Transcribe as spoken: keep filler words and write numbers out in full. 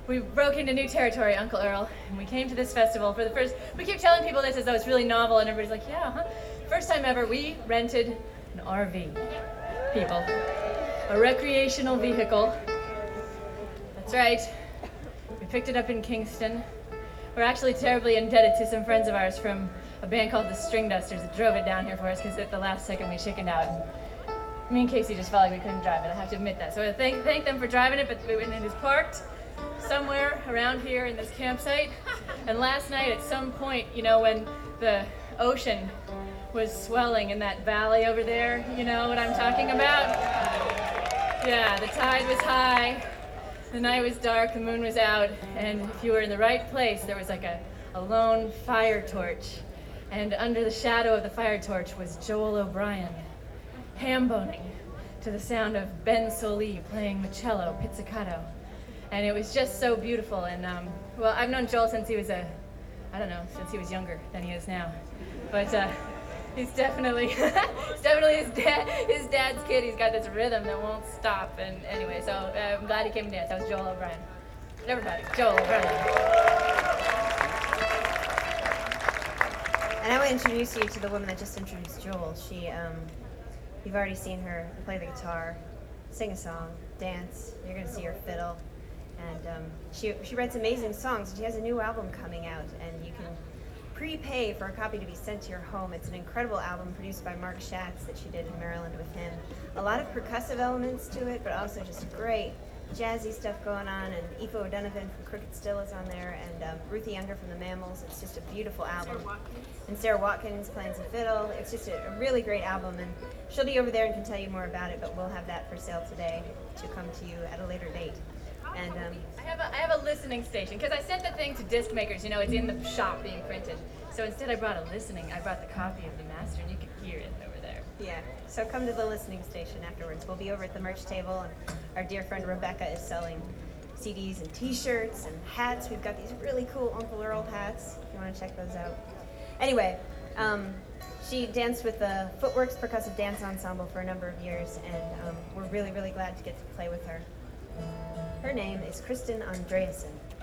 we broke into new territory, Uncle Earl, and we came to this festival for the first. We keep telling people this as though it's really novel, and everybody's like, yeah, huh? First time ever, we rented an R V. People, a recreational vehicle. That's right. We picked it up in Kingston. We're actually terribly indebted to some friends of ours from a band called the String Dusters that drove it down here for us because at the last second we chickened out. And me and Casey just felt like we couldn't drive it. I have to admit that. So I thank thank them for driving it, but it is parked somewhere around here in this campsite. And last night at some point, you know, when the ocean was swelling in that valley over there, you know what I'm talking about? Yeah, the tide was high. The night was dark, the moon was out, and if you were in the right place, there was like a, a lone fire torch. And under the shadow of the fire torch was Joel O'Brien, ham-boning to the sound of Ben Sollee playing the cello, pizzicato. And it was just so beautiful. And, um, well, I've known Joel since he was a, I don't know, since he was younger than he is now. But, uh, He's definitely, he's definitely his dad, his dad's kid. He's got this rhythm that won't stop. And anyway, so uh, I'm glad he came and danced. That was Joel O'Brien. Everybody, Joel O'Brien. And I want to introduce you to the woman that just introduced Joel. She, um, you've already seen her play the guitar, sing a song, dance. You're going to see her fiddle, and um, she she writes amazing songs. She has a new album coming out, and you can prepay for a copy to be sent to your home. It's an incredible album produced by Mark Schatz that she did in Maryland with him. A lot of percussive elements to it, but also just great jazzy stuff going on. And Aoife O'Donovan from Crooked Still is on there, and um, Ruthie Younger from the Mammals. It's just a beautiful album. And Sarah Watkins playing some fiddle. It's just a, a really great album, and she'll be over there and can tell you more about it, but we'll have that for sale today to come to you at a later date. And um, I have a I have a listening station because I sent the thing to disc makers. You know, it's in the shop being printed. So instead, I brought a listening. I brought the copy of the master, and you can hear it over there. Yeah. So come to the listening station afterwards. We'll be over at the merch table, and our dear friend Rebecca is selling C Ds and T-shirts and hats. We've got these really cool Uncle Earl hats. If you want to check those out. Anyway, um, she danced with the Footworks Percussive Dance Ensemble for a number of years, and um, we're really, really glad to get to play with her. Her name is Kristen Andreasen.